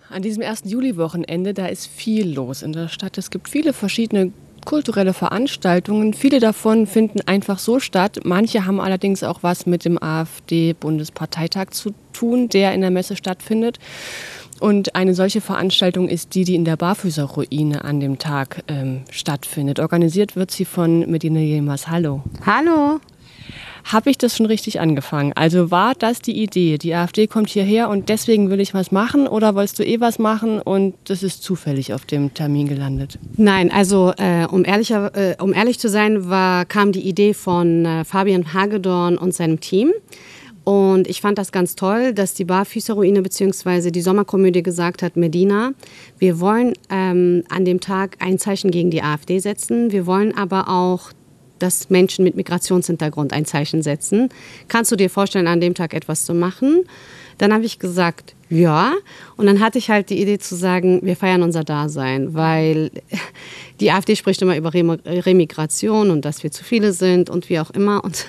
An diesem 1. Juli-Wochenende, da ist viel los in der Stadt. Es gibt viele verschiedene kulturelle Veranstaltungen. Viele davon finden einfach so statt. Manche haben allerdings auch was mit dem AfD-Bundesparteitag zu tun, der in der Messe stattfindet. Und eine solche Veranstaltung ist die in der Barfüßerruine an dem Tag stattfindet. Organisiert wird sie von Medina Yilmaz. Hallo. Hallo. Habe ich das schon richtig angefangen? Also war das die Idee? Die AfD kommt hierher und deswegen will ich was machen, oder wolltest du was machen und das ist zufällig auf dem Termin gelandet? Nein, also um ehrlich zu sein, kam die Idee von Fabian Hagedorn und seinem Team. Und ich fand das ganz toll, dass die Barfüßerruine bzw. die Sommerkomödie gesagt hat, Medina, wir wollen an dem Tag ein Zeichen gegen die AfD setzen. Wir wollen aber auch, dass Menschen mit Migrationshintergrund ein Zeichen setzen. Kannst du dir vorstellen, an dem Tag etwas zu machen? Dann habe ich gesagt, ja. Und dann hatte ich halt die Idee zu sagen, wir feiern unser Dasein, weil die AfD spricht immer über Remigration und dass wir zu viele sind und wie auch immer. Und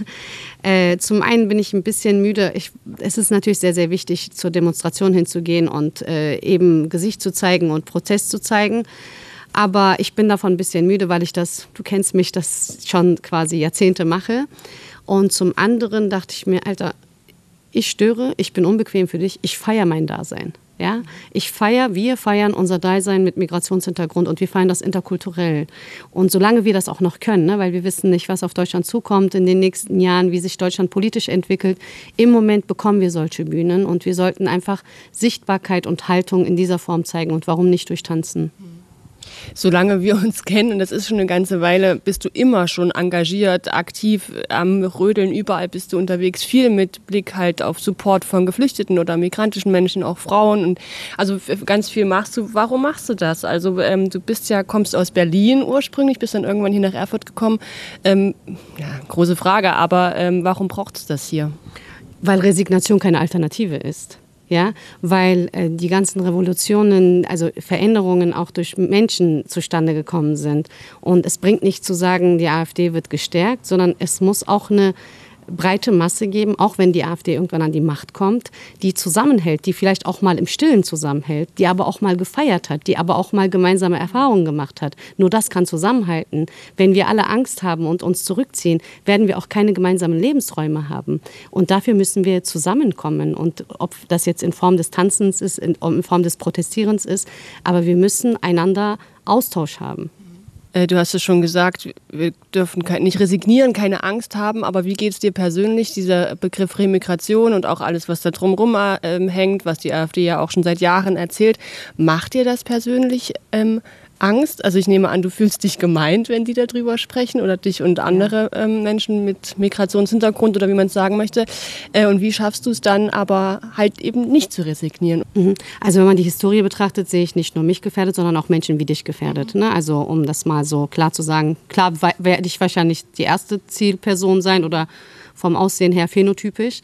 zum einen bin ich ein bisschen müde. Es ist natürlich sehr, sehr wichtig, zur Demonstration hinzugehen und eben Gesicht zu zeigen und Protest zu zeigen. Aber ich bin davon ein bisschen müde, weil du kennst mich, das schon quasi Jahrzehnte mache. Und zum anderen dachte ich mir, Alter, ich störe, ich bin unbequem für dich, ich feiere mein Dasein. Ja? Wir feiern unser Dasein mit Migrationshintergrund und wir feiern das interkulturell. Und solange wir das auch noch können, ne, weil wir wissen nicht, was auf Deutschland zukommt in den nächsten Jahren, wie sich Deutschland politisch entwickelt, im Moment bekommen wir solche Bühnen und wir sollten einfach Sichtbarkeit und Haltung in dieser Form zeigen und warum nicht durch Tanzen. Solange wir uns kennen, und das ist schon eine ganze Weile, bist du immer schon engagiert, aktiv am Rödeln, überall bist du unterwegs, viel mit Blick halt auf Support von Geflüchteten oder migrantischen Menschen, auch Frauen, und also ganz viel machst du. Warum machst du das? Also du kommst aus Berlin ursprünglich, bist dann irgendwann hier nach Erfurt gekommen. Große Frage, aber warum braucht es das hier? Weil Resignation keine Alternative ist. Ja, weil die ganzen Revolutionen, also Veränderungen auch durch Menschen zustande gekommen sind. Und es bringt nicht zu sagen, die AfD wird gestärkt, sondern es muss auch eine breite Masse geben, auch wenn die AfD irgendwann an die Macht kommt, die zusammenhält, die vielleicht auch mal im Stillen zusammenhält, die aber auch mal gefeiert hat, die aber auch mal gemeinsame Erfahrungen gemacht hat. Nur das kann zusammenhalten. Wenn wir alle Angst haben und uns zurückziehen, werden wir auch keine gemeinsamen Lebensräume haben. Und dafür müssen wir zusammenkommen. Und ob das jetzt in Form des Tanzens ist, in Form des Protestierens ist, aber wir müssen einander Austausch haben. Du hast es schon gesagt, wir dürfen nicht resignieren, keine Angst haben, aber wie geht es dir persönlich, dieser Begriff Remigration und auch alles, was da drumherum hängt, was die AfD ja auch schon seit Jahren erzählt, macht dir das persönlich Angst? Also ich nehme an, du fühlst dich gemeint, wenn die darüber sprechen, oder dich und andere Menschen mit Migrationshintergrund oder wie man es sagen möchte. Und wie schaffst du es dann aber halt eben nicht zu resignieren? Also wenn man die Historie betrachtet, sehe ich nicht nur mich gefährdet, sondern auch Menschen wie dich gefährdet. Ne? Also um das mal so klar zu sagen, klar werde ich wahrscheinlich die erste Zielperson sein oder vom Aussehen her phänotypisch.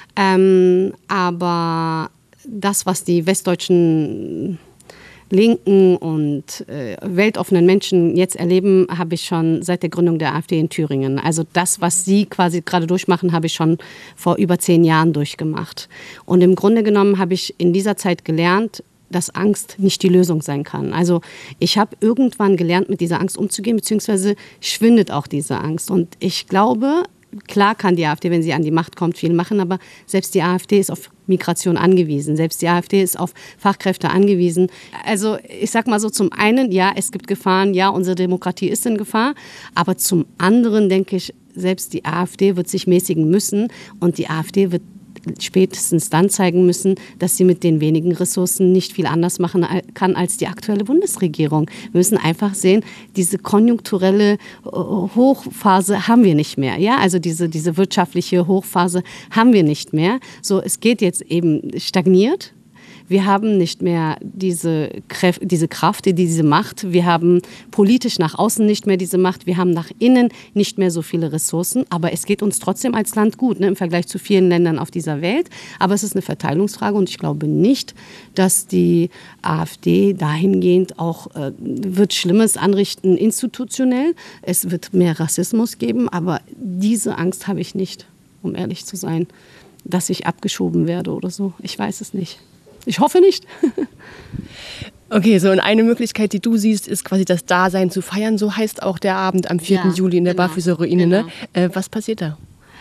Aber das, was die westdeutschen linken und weltoffenen Menschen jetzt erleben, habe ich schon seit der Gründung der AfD in Thüringen. Also das, was sie quasi gerade durchmachen, habe ich schon vor über 10 Jahren durchgemacht. Und im Grunde genommen habe ich in dieser Zeit gelernt, dass Angst nicht die Lösung sein kann. Also ich habe irgendwann gelernt, mit dieser Angst umzugehen, beziehungsweise schwindet auch diese Angst. Und ich glaube, klar kann die AfD, wenn sie an die Macht kommt, viel machen, aber selbst die AfD ist auf Migration angewiesen. Selbst die AfD ist auf Fachkräfte angewiesen. Also ich sag mal so, zum einen, ja, es gibt Gefahren, ja, unsere Demokratie ist in Gefahr, aber zum anderen denke ich, selbst die AfD wird sich mäßigen müssen und die AfD wird spätestens dann zeigen müssen, dass sie mit den wenigen Ressourcen nicht viel anders machen kann als die aktuelle Bundesregierung. Wir müssen einfach sehen, diese konjunkturelle Hochphase haben wir nicht mehr. Ja? Also diese wirtschaftliche Hochphase haben wir nicht mehr. So, es geht jetzt eben stagniert. Wir haben nicht mehr diese Kraft, diese Macht. Wir haben politisch nach außen nicht mehr diese Macht. Wir haben nach innen nicht mehr so viele Ressourcen. Aber es geht uns trotzdem als Land gut, ne, im Vergleich zu vielen Ländern auf dieser Welt. Aber es ist eine Verteilungsfrage und ich glaube nicht, dass die AfD dahingehend auch wird Schlimmes anrichten institutionell. Es wird mehr Rassismus geben, aber diese Angst habe ich nicht, um ehrlich zu sein, dass ich abgeschoben werde oder so. Ich weiß es nicht. Ich hoffe nicht. Okay, so und eine Möglichkeit, die du siehst, ist quasi das Dasein zu feiern. So heißt auch der Abend am 4. Juli in der Barfüßer Ruine. Genau. Ne? Was passiert da?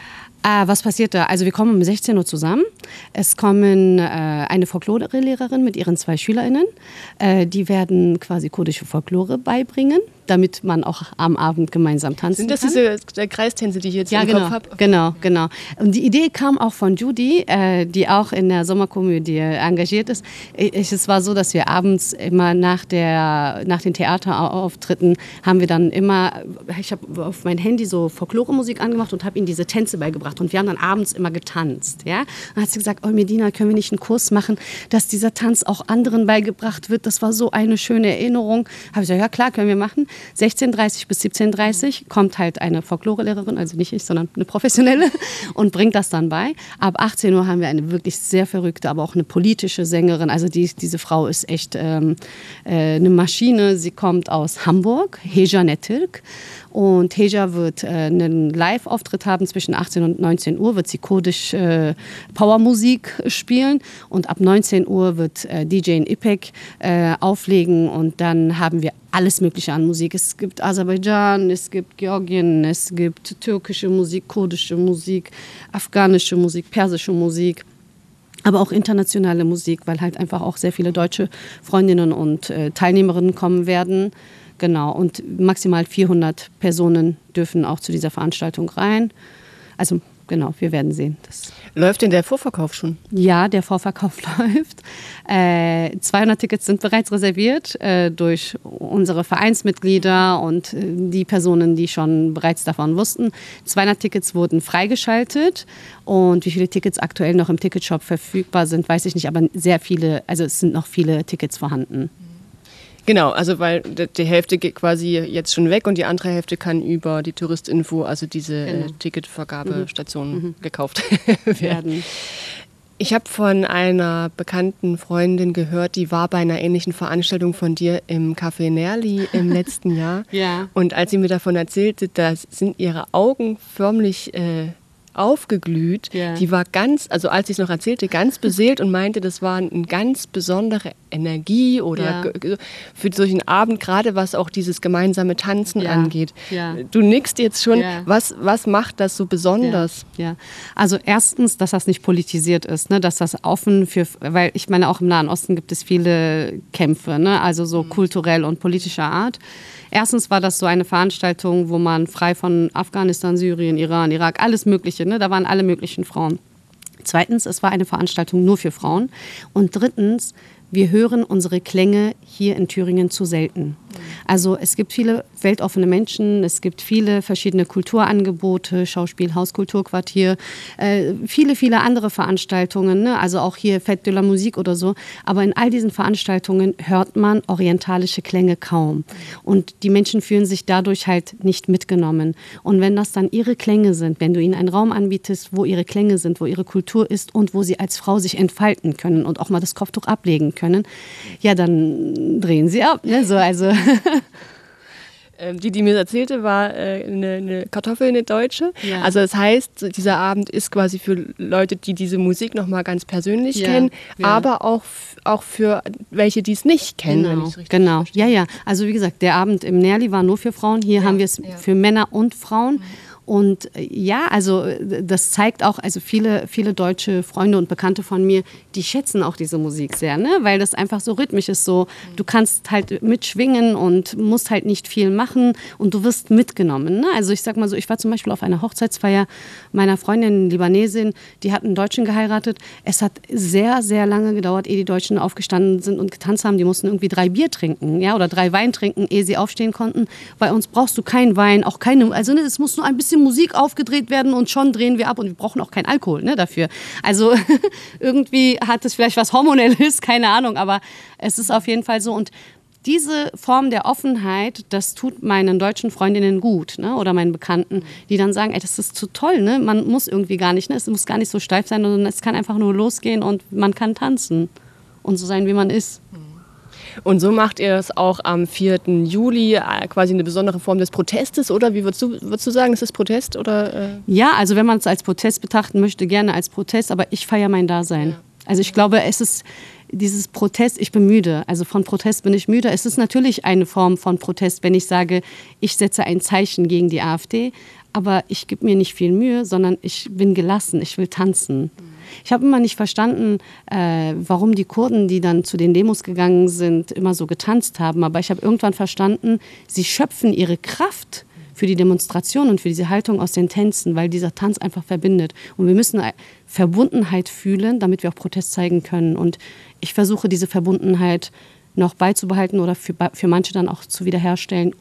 Was passiert da? Also wir kommen um 16 Uhr zusammen. Es kommen eine Folklore-Lehrerin mit ihren 2 SchülerInnen. Die werden quasi kurdische Folklore beibringen, damit man auch am Abend gemeinsam tanzen kann. Sind das diese Kreistänze, die ich jetzt im Kopf habe? Genau. Und die Idee kam auch von Judy, die auch in der Sommerkomödie engagiert ist. Es war so, dass wir abends immer nach den Theaterauftritten haben wir dann immer, ich habe auf mein Handy so Folklore-Musik angemacht und habe ihnen diese Tänze beigebracht. Und wir haben dann abends immer getanzt. Ja? Dann hat sie gesagt, Medina, können wir nicht einen Kurs machen, dass dieser Tanz auch anderen beigebracht wird? Das war so eine schöne Erinnerung. Habe ich gesagt, ja klar, können wir machen. 16:30 bis 17:30 kommt halt eine Folklorelehrerin, also nicht ich, sondern eine professionelle und bringt das dann bei. Ab 18 Uhr haben wir eine wirklich sehr verrückte, aber auch eine politische Sängerin. Also diese Frau ist echt eine Maschine. Sie kommt aus Hamburg, Heja Netürk. Und Heja wird einen Live-Auftritt haben zwischen 18 und 19 Uhr, wird sie kurdisch Powermusik spielen. Und ab 19 Uhr wird DJ Ipek auflegen und dann haben wir alles Mögliche an Musik. Es gibt Aserbaidschan, es gibt Georgien, es gibt türkische Musik, kurdische Musik, afghanische Musik, persische Musik. Aber auch internationale Musik, weil halt einfach auch sehr viele deutsche Freundinnen und Teilnehmerinnen kommen werden. Genau, und maximal 400 Personen dürfen auch zu dieser Veranstaltung rein. Also genau, wir werden sehen. Läuft denn der Vorverkauf schon? Ja, der Vorverkauf läuft. 200 Tickets sind bereits reserviert durch unsere Vereinsmitglieder und die Personen, die schon bereits davon wussten. 200 Tickets wurden freigeschaltet und wie viele Tickets aktuell noch im Ticketshop verfügbar sind, weiß ich nicht, aber sehr viele, also es sind noch viele Tickets vorhanden. Genau, also weil die Hälfte geht quasi jetzt schon weg und die andere Hälfte kann über die Touristinfo, also diese Ticketvergabestationen gekauft werden. Ich habe von einer bekannten Freundin gehört, die war bei einer ähnlichen Veranstaltung von dir im Café Nerli im letzten Jahr. Ja. Und als sie mir davon erzählte, da sind ihre Augen förmlich aufgeglüht. Yeah. Die war ganz, also als ich es noch erzählte, ganz beseelt und meinte, das war eine ganz besondere Energie oder für solchen Abend, gerade was auch dieses gemeinsame Tanzen angeht. Ja. Du nickst jetzt schon. Was macht das so besonders? Ja. Also erstens, dass das nicht politisiert ist, ne? Dass das offen weil ich meine, auch im Nahen Osten gibt es viele Kämpfe, ne? Also so kulturell und politischer Art. Erstens war das so eine Veranstaltung, wo man frei von Afghanistan, Syrien, Iran, Irak, alles Mögliche, ne? Da waren alle möglichen Frauen. Zweitens, es war eine Veranstaltung nur für Frauen. Und drittens, wir hören unsere Klänge hier in Thüringen zu selten. Also es gibt viele weltoffene Menschen, es gibt viele verschiedene Kulturangebote, Schauspiel, Hauskulturquartier, viele andere Veranstaltungen, ne? Also auch hier Fête de la Musique oder so. Aber in all diesen Veranstaltungen hört man orientalische Klänge kaum. Und die Menschen fühlen sich dadurch halt nicht mitgenommen. Und wenn das dann ihre Klänge sind, wenn du ihnen einen Raum anbietest, wo ihre Klänge sind, wo ihre Kultur ist und wo sie als Frau sich entfalten können und auch mal das Kopftuch ablegen können, ja, dann drehen sie ab. Ne? So, also die mir erzählte, war eine Kartoffel, eine Deutsche. Ja. Also das heißt, dieser Abend ist quasi für Leute, die diese Musik nochmal ganz persönlich kennen, aber auch für welche, die es nicht kennen. Genau, wenn ich's richtig verstehe. Ja. Also wie gesagt, der Abend im Nerli war nur für Frauen. Hier haben wir es für Männer und Frauen. Und ja, also das zeigt auch, also viele deutsche Freunde und Bekannte von mir, die schätzen auch diese Musik sehr, ne? Weil das einfach so rhythmisch ist, so du kannst halt mitschwingen und musst halt nicht viel machen und du wirst mitgenommen, ne? Also ich sag mal so, ich war zum Beispiel auf einer Hochzeitsfeier meiner Freundin, Libanesin, die hat einen Deutschen geheiratet. Es hat sehr, sehr lange gedauert, ehe die Deutschen aufgestanden sind und getanzt haben. Die mussten irgendwie 3 Bier trinken, ja, oder 3 Wein trinken, ehe sie aufstehen konnten. Bei uns brauchst du keinen Wein, auch keine, also ne, es muss nur ein bisschen Musik aufgedreht werden und schon drehen wir ab und wir brauchen auch keinen Alkohol, ne, dafür. Also irgendwie hat es vielleicht was Hormonelles, keine Ahnung, aber es ist auf jeden Fall so. Und diese Form der Offenheit, das tut meinen deutschen Freundinnen gut, ne, oder meinen Bekannten, die dann sagen, ey, das ist zu toll, ne, man muss irgendwie gar nicht, ne, es muss gar nicht so steif sein, sondern es kann einfach nur losgehen und man kann tanzen und so sein, wie man ist. Und so macht ihr es auch am 4. Juli, quasi eine besondere Form des Protestes, oder? Wie würdest du sagen, ist das Protest? Oder? Ja, also wenn man es als Protest betrachten möchte, gerne als Protest, aber ich feiere mein Dasein. Ja. Also ich glaube, es ist dieses Protest, ich bin müde, also von Protest bin ich müde. Es ist natürlich eine Form von Protest, wenn ich sage, ich setze ein Zeichen gegen die AfD, aber ich gebe mir nicht viel Mühe, sondern ich bin gelassen, ich will tanzen. Ich habe immer nicht verstanden, warum die Kurden, die dann zu den Demos gegangen sind, immer so getanzt haben. Aber ich habe irgendwann verstanden, sie schöpfen ihre Kraft für die Demonstration und für diese Haltung aus den Tänzen, weil dieser Tanz einfach verbindet. Und wir müssen Verbundenheit fühlen, damit wir auch Protest zeigen können. Und ich versuche, diese Verbundenheit noch beizubehalten oder für manche dann auch zu wiederherzustellen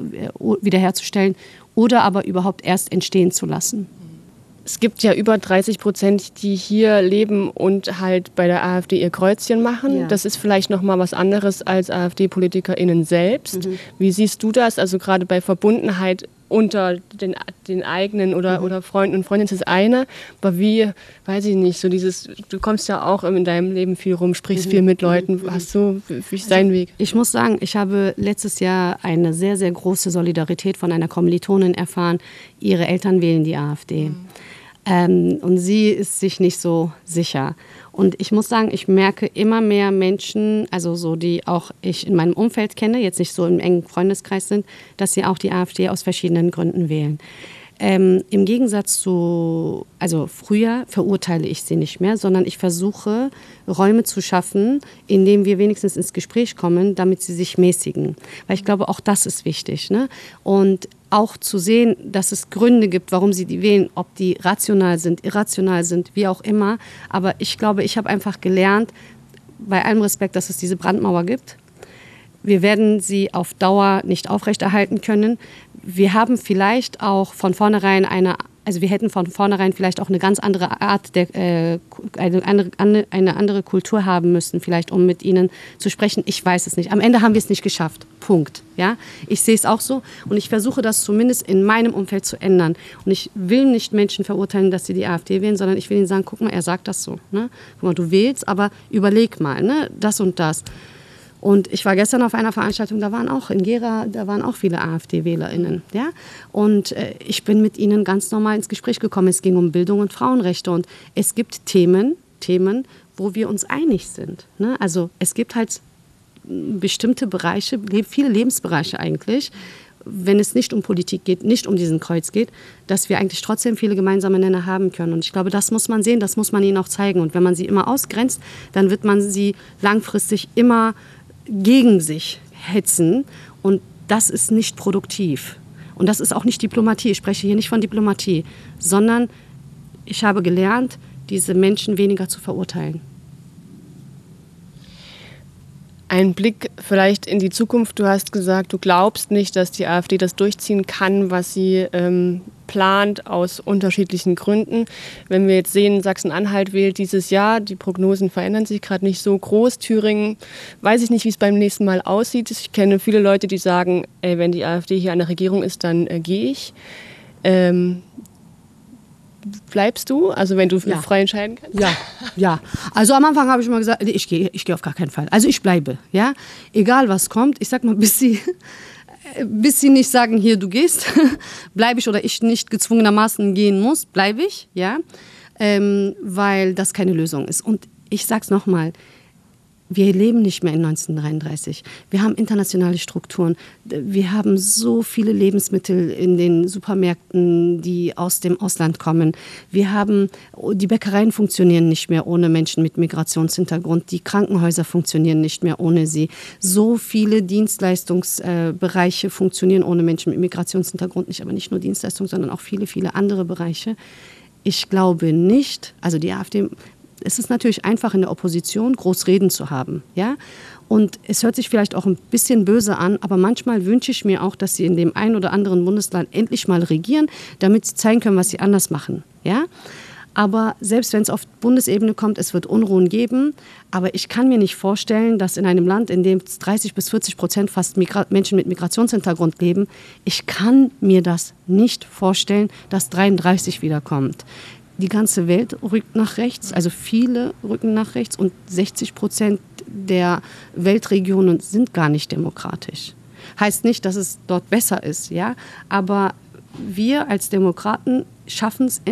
oder aber überhaupt erst entstehen zu lassen. Es gibt ja über 30%, die hier leben und halt bei der AfD ihr Kreuzchen machen. Ja. Das ist vielleicht noch mal was anderes als AfD-PolitikerInnen selbst. Wie siehst du das? Also gerade bei Verbundenheit unter den eigenen oder Freunden und Freundinnen ist das eine. Aber wie, weiß ich nicht, so dieses, du kommst ja auch in deinem Leben viel rum, sprichst viel mit Leuten. Hast du, wie ist dein Weg? Ich muss sagen, ich habe letztes Jahr eine sehr, sehr große Solidarität von einer Kommilitonin erfahren. Ihre Eltern wählen die AfD. Und sie ist sich nicht so sicher. Und ich muss sagen, ich merke immer mehr Menschen, also so die auch ich in meinem Umfeld kenne, jetzt nicht so im engen Freundeskreis sind, dass sie auch die AfD aus verschiedenen Gründen wählen. Im Gegensatz zu, also früher verurteile ich sie nicht mehr, sondern ich versuche, Räume zu schaffen, in denen wir wenigstens ins Gespräch kommen, damit sie sich mäßigen. Weil ich glaube, auch das ist wichtig, ne? Und auch zu sehen, dass es Gründe gibt, warum sie die wählen, ob die rational sind, irrational sind, wie auch immer. Aber ich glaube, ich habe einfach gelernt, bei allem Respekt, dass es diese Brandmauer gibt. Wir werden sie auf Dauer nicht aufrechterhalten können. Wir haben vielleicht auch von vornherein wir hätten von vornherein vielleicht auch eine ganz andere Art, eine andere Kultur haben müssen, vielleicht um mit ihnen zu sprechen. Ich weiß es nicht. Am Ende haben wir es nicht geschafft. Punkt. Ja? Ich sehe es auch so und ich versuche das zumindest in meinem Umfeld zu ändern. Und ich will nicht Menschen verurteilen, dass sie die AfD wählen, sondern ich will ihnen sagen, guck mal, er sagt das so. Ne? Guck mal, du wählst, aber überleg mal, ne? Das und das. Und ich war gestern auf einer Veranstaltung, da waren auch in Gera, da waren auch viele AfD-WählerInnen. Ja? Und ich bin mit ihnen ganz normal ins Gespräch gekommen. Es ging um Bildung und Frauenrechte. Und es gibt Themen, wo wir uns einig sind. Ne? Also es gibt halt bestimmte Bereiche, viele Lebensbereiche eigentlich, wenn es nicht um Politik geht, nicht um diesen Kreuz geht, dass wir eigentlich trotzdem viele gemeinsame Nenner haben können. Und ich glaube, das muss man sehen, das muss man ihnen auch zeigen. Und wenn man sie immer ausgrenzt, dann wird man sie langfristig immer gegen sich hetzen und das ist nicht produktiv. Und das ist auch nicht Diplomatie. Ich spreche hier nicht von Diplomatie, sondern ich habe gelernt, diese Menschen weniger zu verurteilen. Ein Blick vielleicht in die Zukunft. Du hast gesagt, du glaubst nicht, dass die AfD das durchziehen kann, was sie plant, aus unterschiedlichen Gründen. Wenn wir jetzt sehen, Sachsen-Anhalt wählt dieses Jahr, die Prognosen verändern sich gerade nicht so groß. Thüringen, weiß ich nicht, wie es beim nächsten Mal aussieht. Ich kenne viele Leute, die sagen, wenn die AfD hier an der Regierung ist, dann gehe ich. Bleibst du? Also wenn du frei entscheiden kannst? Ja. Also am Anfang habe ich immer gesagt, ich gehe auf gar keinen Fall. Also ich bleibe, ja. Egal was kommt, ich sag mal, bis sie nicht sagen, hier du gehst, bleibe ich oder ich nicht gezwungenermaßen gehen muss, bleibe ich, ja. Weil das keine Lösung ist. Und ich sag's nochmal, wir leben nicht mehr in 1933. Wir haben internationale Strukturen. Wir haben so viele Lebensmittel in den Supermärkten, die aus dem Ausland kommen. Die Bäckereien funktionieren nicht mehr ohne Menschen mit Migrationshintergrund. Die Krankenhäuser funktionieren nicht mehr ohne sie. So viele Dienstleistungsbereiche funktionieren ohne Menschen mit Migrationshintergrund nicht. Aber nicht nur Dienstleistungen, sondern auch viele, viele andere Bereiche. Ich glaube nicht, also die AfD... Es ist natürlich einfach in der Opposition groß reden zu haben, ja. Und es hört sich vielleicht auch ein bisschen böse an, aber manchmal wünsche ich mir auch, dass sie in dem einen oder anderen Bundesland endlich mal regieren, damit sie zeigen können, was sie anders machen, ja. Aber selbst wenn es auf Bundesebene kommt, es wird Unruhen geben. Aber ich kann mir nicht vorstellen, dass in einem Land, in dem 30-40% fast Menschen mit Migrationshintergrund leben, ich kann mir das nicht vorstellen, dass 33 wiederkommt. Die ganze Welt rückt nach rechts, also viele rücken nach rechts und 60% der Weltregionen sind gar nicht demokratisch. Heißt nicht, dass es dort besser ist, ja, aber wir als Demokraten schaffen es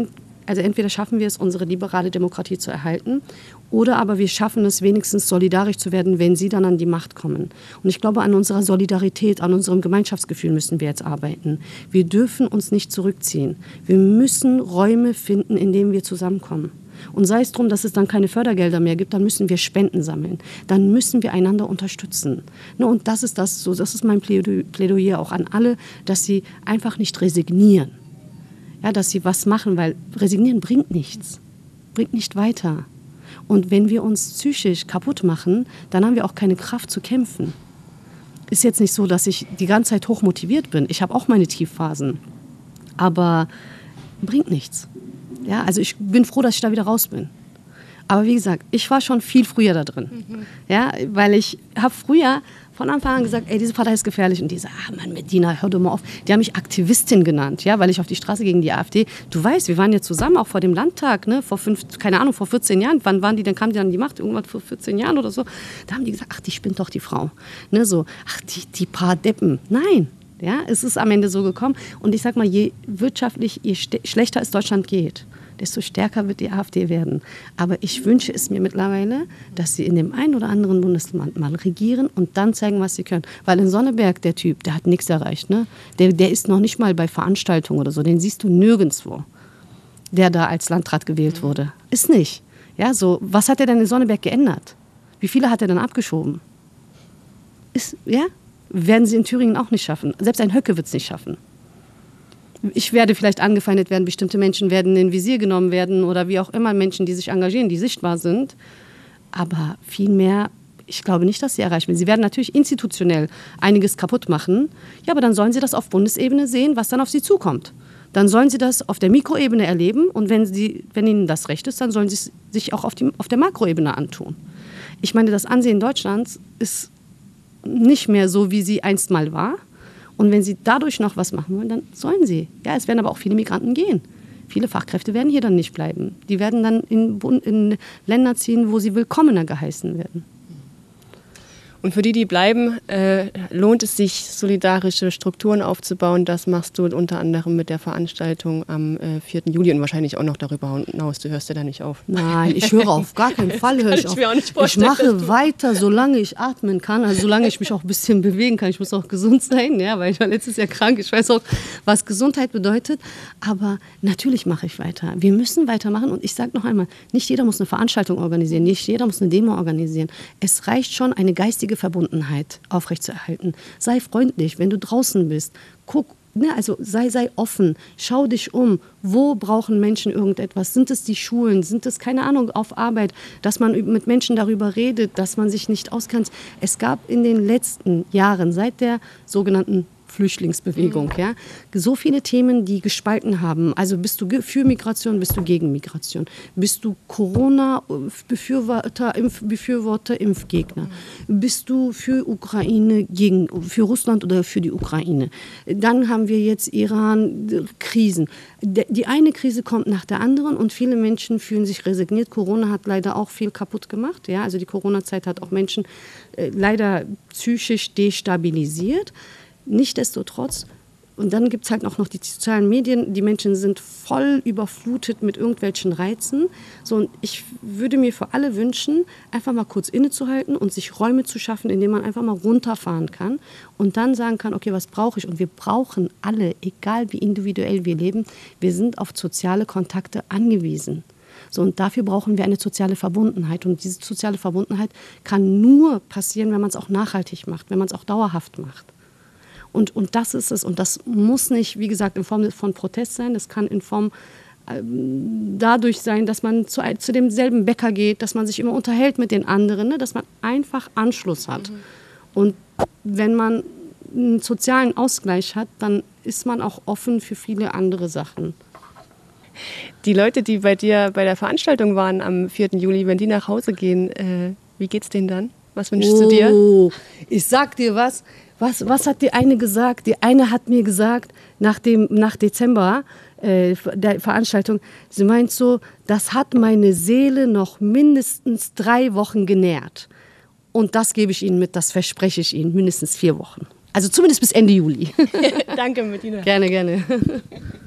Also entweder schaffen wir es, unsere liberale Demokratie zu erhalten, oder aber wir schaffen es, wenigstens solidarisch zu werden, wenn sie dann an die Macht kommen. Und ich glaube, an unserer Solidarität, an unserem Gemeinschaftsgefühl müssen wir jetzt arbeiten. Wir dürfen uns nicht zurückziehen. Wir müssen Räume finden, in denen wir zusammenkommen. Und sei es darum, dass es dann keine Fördergelder mehr gibt, dann müssen wir Spenden sammeln. Dann müssen wir einander unterstützen. Und das ist mein Plädoyer auch an alle, dass sie einfach nicht resignieren. Ja, dass sie was machen, weil resignieren bringt nichts, bringt nicht weiter. Und wenn wir uns psychisch kaputt machen, dann haben wir auch keine Kraft zu kämpfen. Ist jetzt nicht so, dass ich die ganze Zeit hoch motiviert bin. Ich habe auch meine Tiefphasen. Aber bringt nichts. Ja, also ich bin froh, dass ich da wieder raus bin. Aber wie gesagt, ich war schon viel früher da drin. Ja, weil ich habe früher von Anfang an gesagt, ey, diese Partei ist gefährlich. Und die sagen, Mann, Medina, hör doch mal auf. Die haben mich Aktivistin genannt, ja, weil ich auf die Straße gegen die AfD. Du weißt, wir waren ja zusammen auch vor dem Landtag, ne, vor 14 Jahren. Wann waren die, dann kamen die an die Macht, irgendwann vor 14 Jahren oder so. Da haben die gesagt, ach, die spinnt doch die Frau. Ne, so, ach, die paar Deppen. Nein. Ja, es ist am Ende so gekommen. Und ich sag mal, je wirtschaftlich, je schlechter es Deutschland geht, desto stärker wird die AfD werden. Aber ich wünsche es mir mittlerweile, dass sie in dem einen oder anderen Bundesland mal regieren und dann zeigen, was sie können. Weil in Sonneberg, der Typ, der hat nichts erreicht. Ne? Der ist noch nicht mal bei Veranstaltungen oder so. Den siehst du nirgendwo, der da als Landrat gewählt wurde. Ist nicht. Ja, so, was hat er denn in Sonneberg geändert? Wie viele hat er dann abgeschoben? Ja? Werden sie in Thüringen auch nicht schaffen. Selbst ein Höcke wird es nicht schaffen. Ich werde vielleicht angefeindet werden, bestimmte Menschen werden in Visier genommen werden oder wie auch immer, Menschen, die sich engagieren, die sichtbar sind. Aber viel mehr, ich glaube nicht, dass sie erreichen werden. Sie werden natürlich institutionell einiges kaputt machen. Ja, aber dann sollen sie das auf Bundesebene sehen, was dann auf sie zukommt. Dann sollen sie das auf der Mikroebene erleben und wenn ihnen das recht ist, dann sollen sie es sich auch auf der Makroebene antun. Ich meine, das Ansehen Deutschlands ist nicht mehr so, wie sie einst mal war. Und wenn sie dadurch noch was machen wollen, dann sollen sie. Ja, es werden aber auch viele Migranten gehen. Viele Fachkräfte werden hier dann nicht bleiben. Die werden dann in Länder ziehen, wo sie willkommener geheißen werden. Und für die bleiben, lohnt es sich, solidarische Strukturen aufzubauen. Das machst du unter anderem mit der Veranstaltung am 4. Juli und wahrscheinlich auch noch darüber hinaus. Du hörst ja da nicht auf. Nein, ich höre auf gar keinen Fall. Ich mache weiter, solange ich atmen kann, also solange ich mich auch ein bisschen bewegen kann. Ich muss auch gesund sein, ja, weil ich war letztes Jahr krank. Ich weiß auch, was Gesundheit bedeutet. Aber natürlich mache ich weiter. Wir müssen weitermachen. Und ich sage noch einmal, nicht jeder muss eine Veranstaltung organisieren, nicht jeder muss eine Demo organisieren. Es reicht schon, eine geistige Verbundenheit aufrechtzuerhalten. Sei freundlich, wenn du draußen bist. Guck, ne, also sei offen. Schau dich um. Wo brauchen Menschen irgendetwas? Sind es die Schulen? Sind es, keine Ahnung, auf Arbeit? Dass man mit Menschen darüber redet, dass man sich nicht auskennt. Es gab in den letzten Jahren, seit der sogenannten Flüchtlingsbewegung, ja, so viele Themen, die gespalten haben. Also bist du für Migration, bist du gegen Migration? Bist du Corona-Befürworter, Impfgegner? Bist du für Ukraine, für Russland oder für die Ukraine? Dann haben wir jetzt Iran-Krisen. Die eine Krise kommt nach der anderen und viele Menschen fühlen sich resigniert. Corona hat leider auch viel kaputt gemacht. Ja? Also die Corona-Zeit hat auch Menschen leider psychisch destabilisiert. Nichtsdestotrotz, und dann gibt es halt auch noch die sozialen Medien, die Menschen sind voll überflutet mit irgendwelchen Reizen. So, und ich würde mir für alle wünschen, einfach mal kurz innezuhalten und sich Räume zu schaffen, in denen man einfach mal runterfahren kann und dann sagen kann, okay, was brauche ich? Und wir brauchen alle, egal wie individuell wir leben, wir sind auf soziale Kontakte angewiesen. So, und dafür brauchen wir eine soziale Verbundenheit. Und diese soziale Verbundenheit kann nur passieren, wenn man es auch nachhaltig macht, wenn man es auch dauerhaft macht. Und das ist es. Und das muss nicht, wie gesagt, in Form von Protest sein. Das kann in Form dadurch sein, dass man zu demselben Bäcker geht, dass man sich immer unterhält mit den anderen, ne? Dass man einfach Anschluss hat. Und wenn man einen sozialen Ausgleich hat, dann ist man auch offen für viele andere Sachen. Die Leute, die bei dir bei der Veranstaltung waren am 4. Juli, wenn die nach Hause gehen, wie geht's denen dann? Was wünschst du dir? Ich sag dir was. Was hat die eine gesagt? Die eine hat mir gesagt, nach Dezember der Veranstaltung, sie meint so, das hat meine Seele noch mindestens 3 Wochen genährt. Und das gebe ich Ihnen mit, das verspreche ich Ihnen, mindestens 4 Wochen. Also zumindest bis Ende Juli. Danke, Medina. Gerne, gerne.